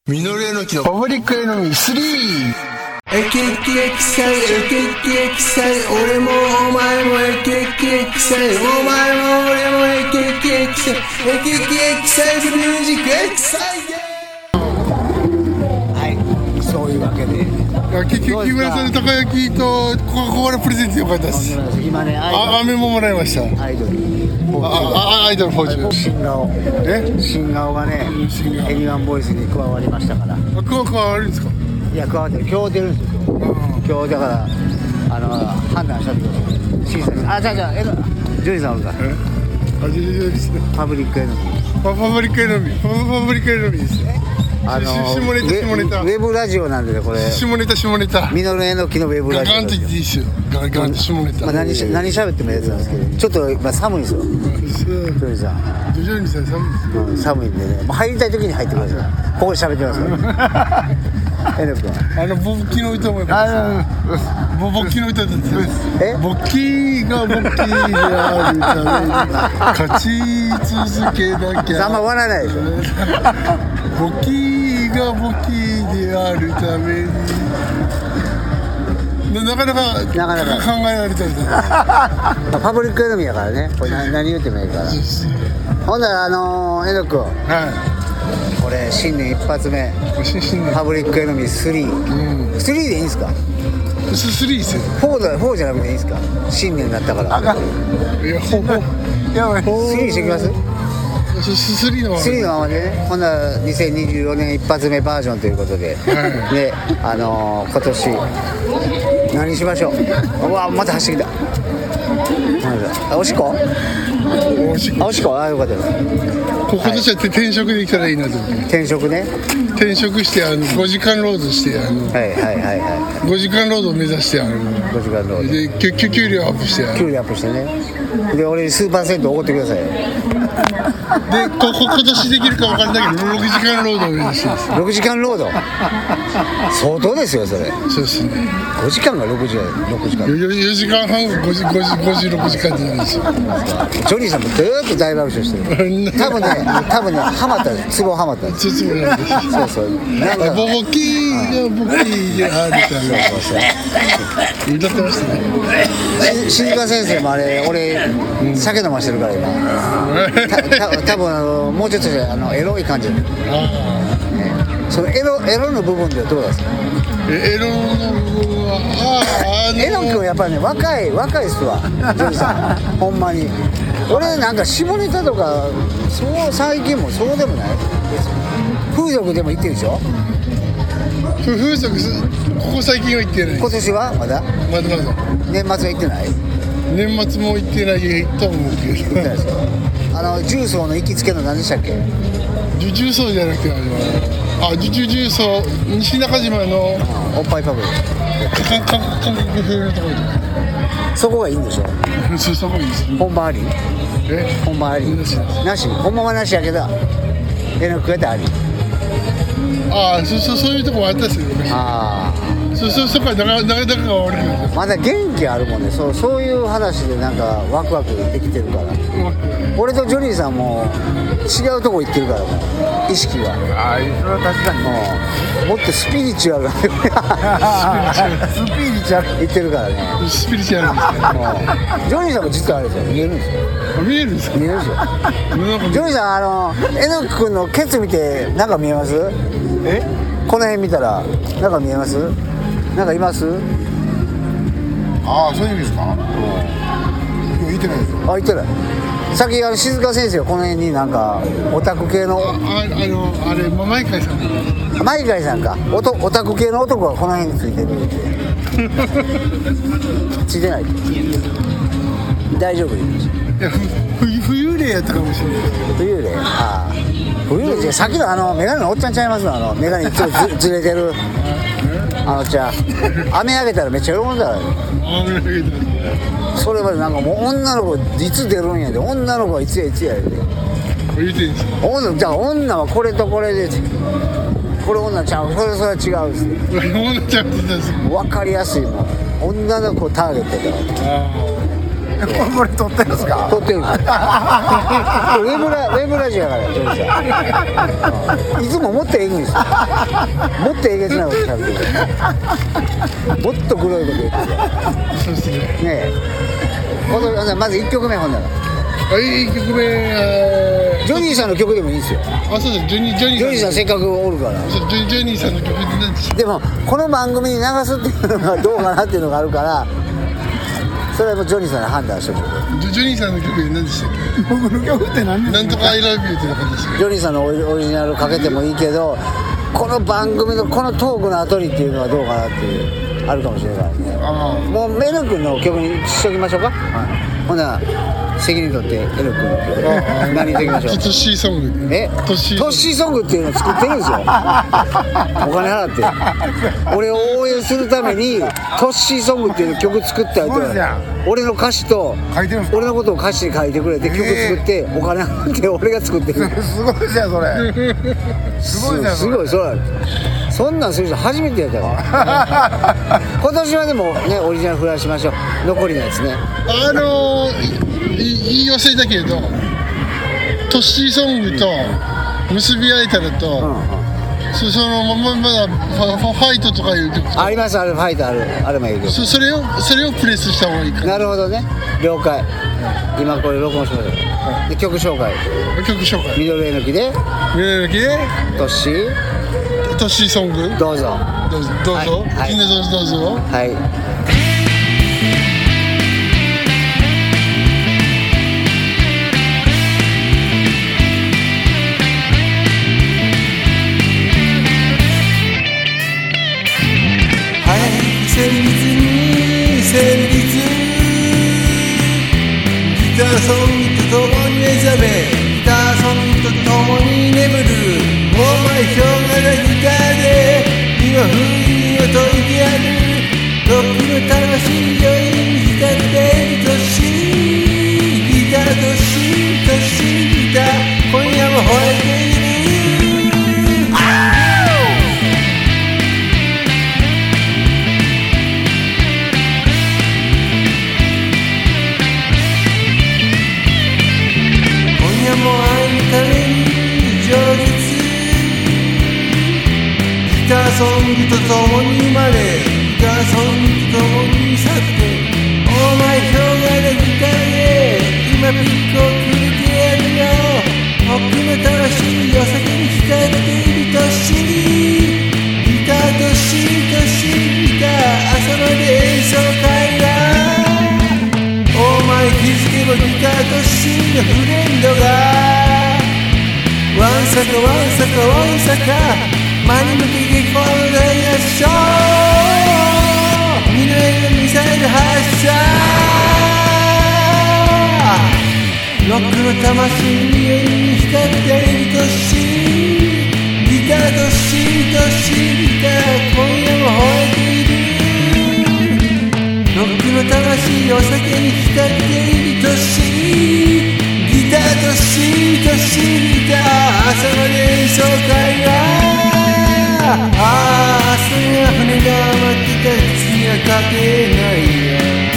ミノルエノキのパブリックエノミー3。 エキエキエキサイ、エキエキエキサイ、俺もお前もエキエキエキサイ、お前も俺もエキエキエキサイ、エキエキエキサイズミュージックエキサイゲー。 はい、そういうわけで木村さんのたこ焼きとコカ・コーラプレゼントよかったです。 今ね、 飴ももらいました。 アイドルアイドルフォーチュン新顔がね、N1ボイスに加わりましたから。 加わるんですか？ いや、加わってる、今日出るんですよ。今日だから判断したってこと審査に。じゃあジョニーさんおるか。パブリックエノミー。 パブリックエノミーです。下ネタウェブラジオなんでね、これ下ネタミノルエノキのウェブラジオガンと言っていいっすよ。ガンと下ネタ、 何喋ってもいいやつなんですけど、ちょっと寒いんですよ。ジョニーさん寒いんでね、入りたい時に入ってください。ここで喋ってますからエノ君ボッキーの歌もボッキーの歌だってボッキーがボッキーであるために勝ち続けなきゃ。 あんま笑えないでしょボッキーがボッキーであるためになかなか考えられたりとかパブリックエノミーやからね、これ何言ってもいいから。ほんならエノ君、これ新年一発目パブリックエノミー3、3でいいんすか ？3ですよ。 4じゃなくていいんすか？新年になったから。いや3してきます？3のままでね。ほんなら2024年一発目バージョンということで、で今年何しましょう。うわ、また走ってきた。おしっこよかったよ。 今年は転職できたらいいなと思って。 転職して5時間労働して5時間労働を目指して 5時間労働で給料アップしてね。で俺スーパー銭湯おごってくださいよ。 で今年できるか分からないけど6時間労働を目指してます。 6時間労働相当ですよそれ。 そうですね。 5時間が6時間 4時間半5時6時間ってなんですよ。 ジョニーさんもずーっと大爆笑してる。多分ねハマったんです。ツボハマったんです。 そうなんかボキーであるから歌ってましたね。 静香先生もあれ俺酒飲ましてるから今多分もうちょっとエロい感じで、そのエロの部分ではどうですか？ エロの部分はエノ君はやっぱりね若いっすわジョニーさんほんまに。俺なんか下ネタとかそう最近もそうでもない。風俗でも行ってるでしょ？ 風俗ここ最近は行ってない。 今年はまだ年末は行ってない？ 年末も行ってないと思うけど。 重曹の行きつけの何でしたっけ？ 重曹じゃなくて重曹西中島のおっぱいパブ韓国風のところで。 そこがいいんでしょ？ そこいいです。 本番あり？本番あり？なし。本番はなしやけどエノ君やったらあり。 そういうとこもあったっすよね。そこはなかなかが悪い。 まだ元気あるもんね。そういう話でなんかワクワクできてるから。俺とジョニーさんも違うとこ行ってるからもう意識が。 それは確かに。 もっとスピリチュアルなスピリチュアル言ってるからね。 スピリチュアルですね。 ジョニーさんも実はあれですよ、見えるんですよ。 見えるんですか？ 見えるんですよ。ジョニーさんエノ君のケツ見てなんか見えます？この辺見たらなんか見えます？なんかいます？ そういう意味ですか？言ってないですよ。 言ってない。さっき静香先生はこの辺になんかオタク系のあれマイカイさんかオタク系の男がこの辺についてるってついてない。大丈夫です。 いや浮遊霊やったかもしれない。 浮遊霊？浮遊霊さっきのメガネのおっちゃんちゃいますの？メガネいつもずれてるおっちゃん飴あげたらめっちゃ喜んだらそれまでなんかもう女の子いつ出るんやで、女の子はいつやで言うてんすか？じゃあ女はこれとこれでこれ女ちゃう、それは違うっす女ちゃうって言ったんですか？ 分かりやすいもん。女の子ターゲットだからこれ撮ってるんですか？ 撮ってるんですよ。ウェブラジオやからジョニーさん。いつももっとえぐいんですよ。もっとえげつないことしゃべってる。もっと黒いこと言ってる。 そうですね。 ねえ。まず1曲目ほんなら。 1曲目ジョニーさんの曲でもいいんですよ。 そうです。ジョニーさんせっかくおるから。 ジョニーさんの曲で何でした？ でもこの番組に流すっていうのがどうかなっていうのがあるから、それはもうジョニーさんに判断してもらう。 ジョニーさんの曲で何でしたっけ？僕の曲って何ですか？なんとか I love you って感じですか？ ジョニーさんのオリジナルかけてもいいけど、この番組のこのトークの後にっていうのはどうかなっていうあるかもしれないね。もうメル君の曲にしときましょうか。ほな責任取ってエル君の曲何ときましょう。 トッシーソング。 トッシーソングっていうのを作ってるんですよ。お金払って俺を応援するためにトッシーソングっていう曲作ってあげて、俺の歌詞と俺のことを歌詞に書いてくれて曲作ってお金払って俺が作ってる。 すごいじゃんそれ。すごいじゃん。 すごいそんなんする人初めてやったから今年はでもねオリジナルフライしましょう。残りのやつね。 言い忘れたけれどトッシーソングと結び合えたらと、そのまだファイトとかいう曲あります。ファイトあれもいい曲。 それをプレスした方がいいかな。 なるほどね、了解。今これ録音しましょう。で曲紹介ミドルエノキでトッシーソングどうぞ、 はい、どうぞ、 はい。 旋律ギターソングと共に目覚めギターソングと共に眠るお前氷河のギターで今風にを解いてやるロックの魂より光っているトッシーギタートッシーギター今夜も吠えているもう会うために情熱ギターソングと共に生まれギターソングと共に去ってお前氷河のギターで今ピックをくれてやるよ僕の魂を先に光っているトッシーギタートッシーギター朝まで演奏会だお前気づけばギタートッシーのフレンドがわんさか前に向けてこのダイヤショー未来のミサイル発射ロックの魂に光っているトッシーギタートッシーギター今夜も吠えているロックの魂を先に光っているトッシーギタートッシーギター朝まで演奏会が明日には船が待ってた次はかけないや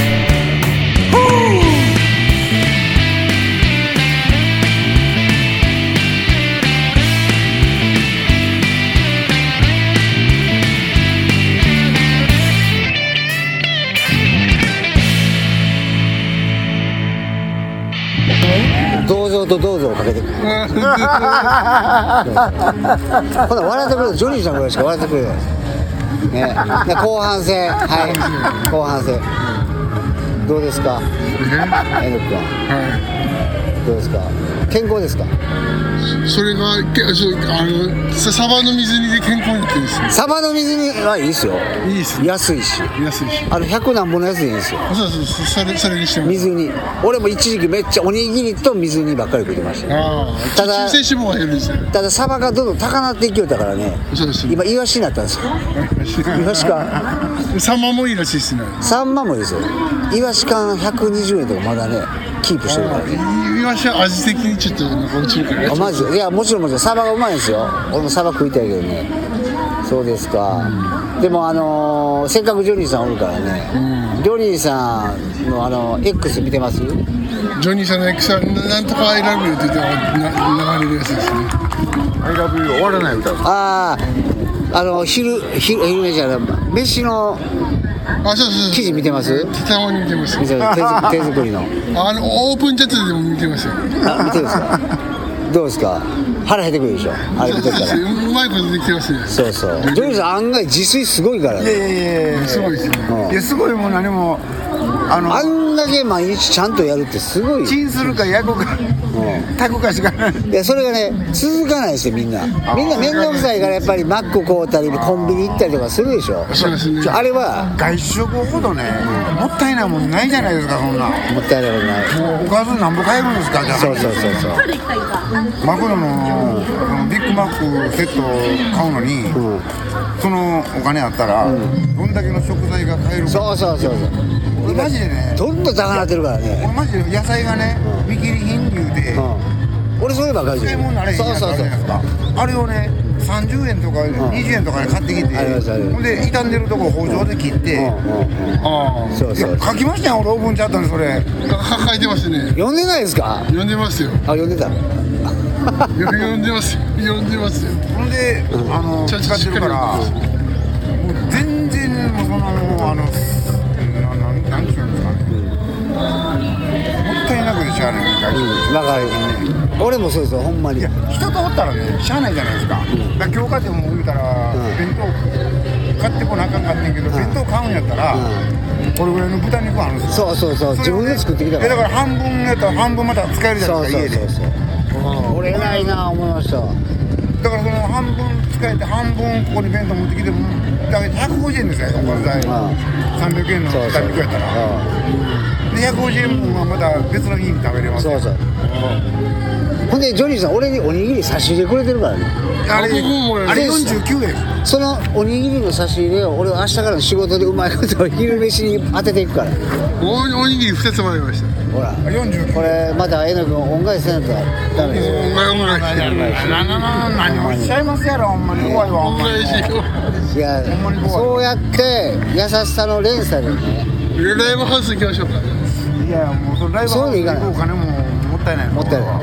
どうぞをかけてくるほな笑ってくれるジョニーさんぐらいしか笑ってくれないね。で後半戦どうですかエノ君はどうですか健康ですかそれがサバの水煮で健康にっていいですね。 サバの水煮はいいですよ。 いいですね。 安いし100何本のやつでいいんですよ。 そうそれにしてます。 水煮俺も一時期めっちゃおにぎりと水煮ばっかり食ってました。ただ中性脂肪が減るんですよ。 ただサバがどんどん高なっていきよったからね。 そうです。 今イワシになったんですよ。イワシ缶サンマもいいらしいですね。 サンマもですよ。イワシ缶120円とかまだねキープしてるからね。 イワシは味的にちょっとなんか落ちるから。 マジでいやもちろんサバがうまいんですよ。俺もサバ食いたいけどね。 そうですか、でもせっかくジョニーさんおるからね、ジョニーさんのX 見てます？ ジョニーさんの X はなんとか I love you って言って流れるやつですね。 I love you 終わらない歌。 ああ、昼飯じゃない、飯のあ、そうそう記事見てます？ たまに見てます。 手作りのオープンチャットでも見てますよ。 見てるんですか？どうですか？腹減ってくるでしょ、あれ見てたら。 うまいことできてますね。 そうそう、ジョニーさん案外自炊すごいからね。 いやすごいですね。 いやすごいも何もあんだけ毎日ちゃんとやるってすごい。 チンするか焼くか炊くかしかない。 いやそれがね続かないですよ、みんな面倒くさいからやっぱりマック買うたりコンビニ行ったりとかするでしょ。 そうですね。 あれは外食ほどねもったいないもんないじゃないですか。そんなもったいないことない。 もうおかずなんぼ買えるんですか。じゃあそうそうそうそう、 マクドのビッグマックセット買うのに、そのお金あったら、どんだけの食材が買えるか。 そうそうそうそう、 俺マジでね、 どんどん高なってるからね。 俺マジで野菜がね、見切り品言うて、 俺そればっかりじゃん。 買い物なれへんやつあるじゃないですか。あれをね30円とか20円とかで買ってきて、 ありますあります。 ほんで傷んでるとこ包丁で切って、 そうそう、 書きましたよ俺オーブンチャットにそれ。 書いてますね。 読んでないですか？ 読んでますよ。 読んでた。 読んでますよ。読んでますよ。 ほんで使ってるから、もう全然もうそのなんていうんですかね、もったいなくてしゃあない外食。 だから俺もそうですよ、ほんまに。 いや人とおったらねしゃあないじゃないですか。だから今日買っても言うたら、弁当買ってこなあかんかってんけど、弁当買うんやったら、これぐらいの豚肉あるんですよ。 そうそうそう、自分で作ってきたから。 だから半分やったら半分また使えるじゃないですか。家で。 そう俺偉いな思いました。 だからその半分使えて半分ここに弁当持ってきてもだから150円ですよ、おかず代300円の豚肉やったら。で150円分はまた別の日に食べれます。 そうそう。ほんでジョニーさん俺におにぎり差し入れくれてるからね。 あれ49円。 そのおにぎりの差し入れを俺は明日からの仕事でうまいことを昼飯に当てていくから。 おにぎり2つもらいました。 ほら 49。 これまたえのくん恩返しせんとダメですよ。 何をおっしゃいますやろ、ほんまに怖いわ。ほんまにいやそうやって優しさの連鎖でね。 ライブハウス行きましょうか。 いやもうそのライブハウス行くお金ももったいない。 もったいない。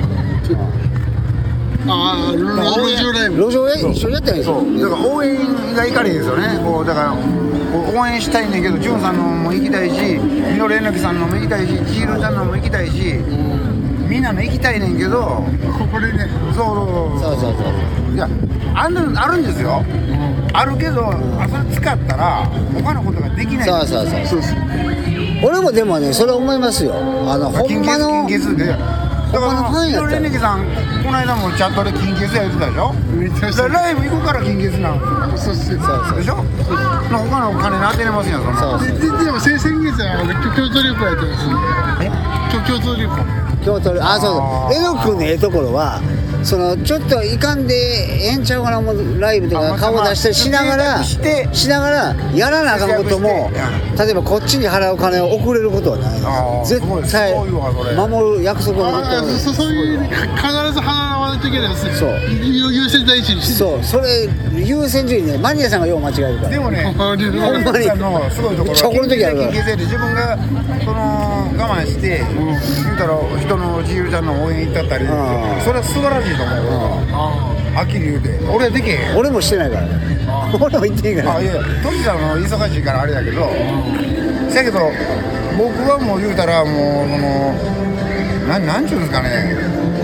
路上一緒にやったらいいですよ。 だから応援がいかれへんですよね。こうだから応援したいねんけど、ジュンさんのも行きたいし、みのれんなきさんのも行きたいし、千尋ちゃんのも行きたいし、みんなの行きたいねんけど、 これね。 そういやあるんですよ。あるけど、それ使ったら他のことができない。 そう俺もでもねそれ思いますよ。ほんまの金欠で。だからみのれんなきさんこの間もチャットで金欠や言ってたでしょ。ライブ行くから金欠なんですよ。そうでしょ。他の金に当てれますやん。 でも先月は京都旅行やってますね。京都旅行。 そうえのくんのええところはそのちょっといかんでええんちゃうかなもうライブとか顔出したりしながらやらなあかんことも、例えばこっちに払う金を送れることはない。絶対守る約束のことはそういう必ず払わないといけないです。そう優先第一にして。 そうそれ優先順位ねマニアさんがよう間違えるから。 でもねほんまにのすごいところは金欠で自分がその我慢して言うたら人の千尋ちゃんの応援行ったったり、それは素晴らしいと思う。はっきり言うて俺はできへん。俺もしてないからね。俺も行ってへんから。いやトシさんの忙しいからあれだけど、だけど僕はもう言うたらもうなんちゅうんですかね、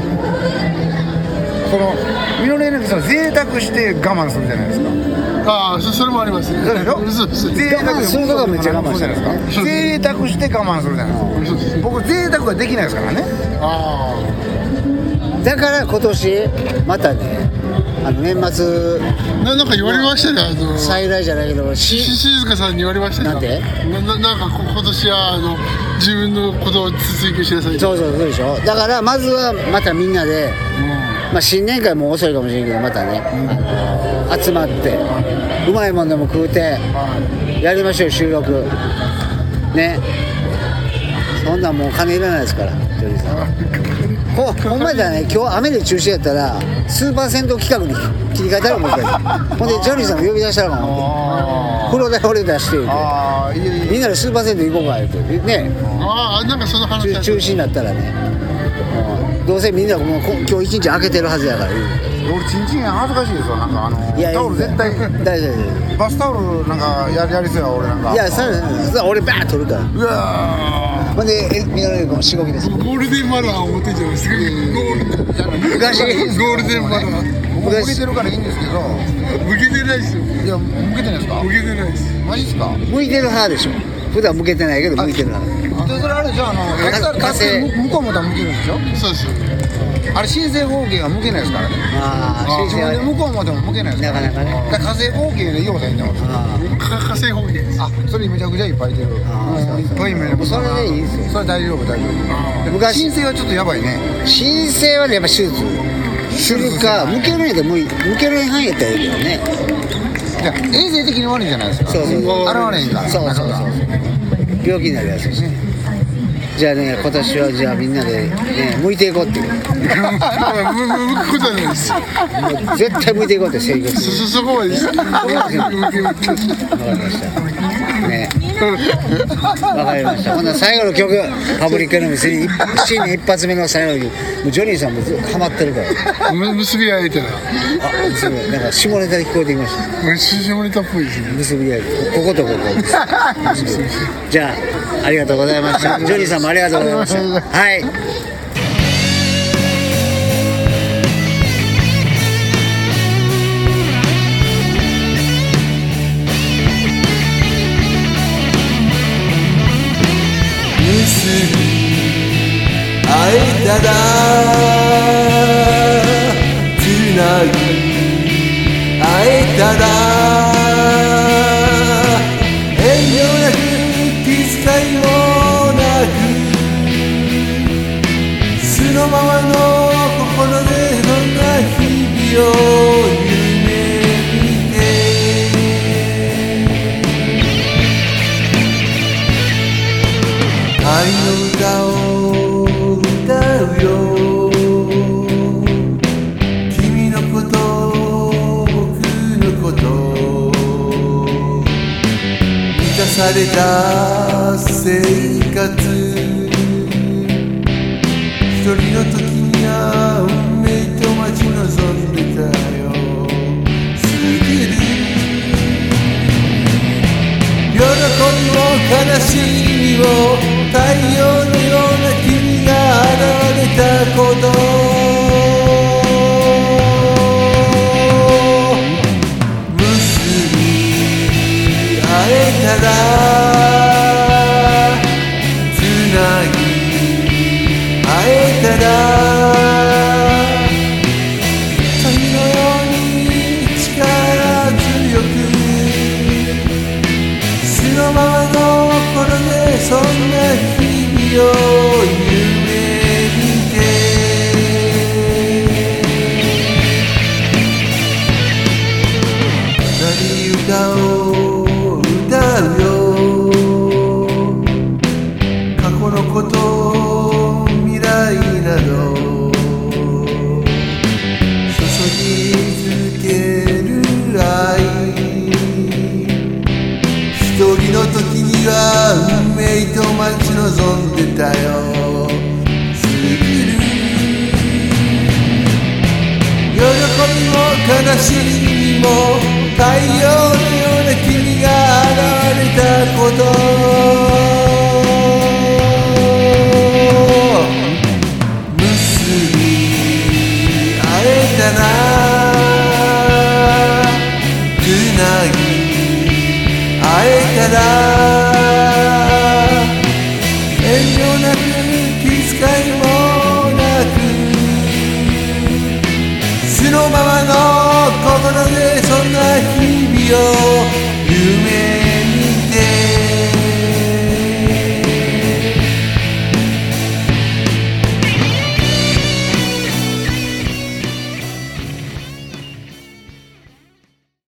そのみのれんなきさん贅沢して我慢するじゃないですか。 それもありますね。 そうでしょ。 贅沢するのがめっちゃ我慢してるじゃないですか。 贅沢して我慢するじゃないですか。僕贅沢ができないですからね。 だから今年またね年末なんか言われましたね。 再来じゃないけど静香さんに言われましたね。 なんでなんか今年は自分のことを追求しなさい。 そうでしょ。だからまずはまたみんなで、新年会も遅いかもしれんけどまたね、集まってうまいもんでも食うてやりましょう収録ね。そんなんもう金いらないですからジョニーさん。 ほんまじゃね、今日雨で中止やったらスーパー銭湯企画に切り替えたらもう一回ほんでジョニーさんも呼び出したらもう風呂代俺出して言うてみんなでスーパー銭湯行こうか言うてね。 なんかその話中止になったらね、どうせみんなもう今日一日開けてるはずやから言うて。 俺チンチン恥ずかしいですよ。なんかいやタオル絶対大丈夫バスタオルなんかやりそうや俺なんか。 いやそれ俺バーッ取るから。 うわほんでみのり君しごきです。 ゴールデンマラーを持ってんじゃないですか。 昔ゴールデンマラー向けてるからいいんですけど。 向けてないですよ。 いや向けてないですか。 向けてないです。 マジっすか。 向いてる派でしょ。普段向けてないけど向いてる派。 でそれあれじゃあ火星向こうも向けるんでしょ。 そうです。 あれ新生合計が向けないですからね。 新生は向こうもでも向けないですから。 なかなかね。 だから火星合計で言おうといいんだもん。 火星方形です。 それめちゃくちゃいっぱいいてる。いっぱいめる。 それでいいですよ。 それ大丈夫大丈夫。 昔新生はちょっとやばいね。 新生はねやっぱ手術するか向けるんやで向ける範囲やったらいいけどね。 じゃ衛生的に悪いじゃないですか。 そうそう。 現れへんから。 そう病気になるやつですね。じゃあね今年はじゃあみんなでね向いていこうっていう。 向くことはないです。 絶対向いていこうって生活。 そこまでです。 わかりましたね。わかりました。ほんなら最後の曲パブリックエネミー3新年一発目の最後にもうジョニーさんもずっとハマってるから。 結び合えたら。 すごいなんか下ネタで聞こえてきました。 下ネタっぽいですね。 結び合いこことここです。じゃあありがとうございました。ジョニーさんもありがとうございました。はい。 会えたらつなぐ会えたら遠慮なく気遣いもなく素のままの心でどんな日々を夢見て愛の歌を歌うよ君のこと僕のこと満たされた生活一人の時には運命と待ち望んでたよ過ぎる喜びも悲しみも太陽のような君が現れたこと結び会えたらつなぎ会えたら神のように力強く素のままの心でそんな日々を夢見て何歌を歌うよ過去のこと未来など注ぎ続ける愛一人の時には運命と待ち望んでたよ過ぎる喜びも悲しみも太陽のような君が現れたこと結び会えたらつなぎ会えたら遠慮なく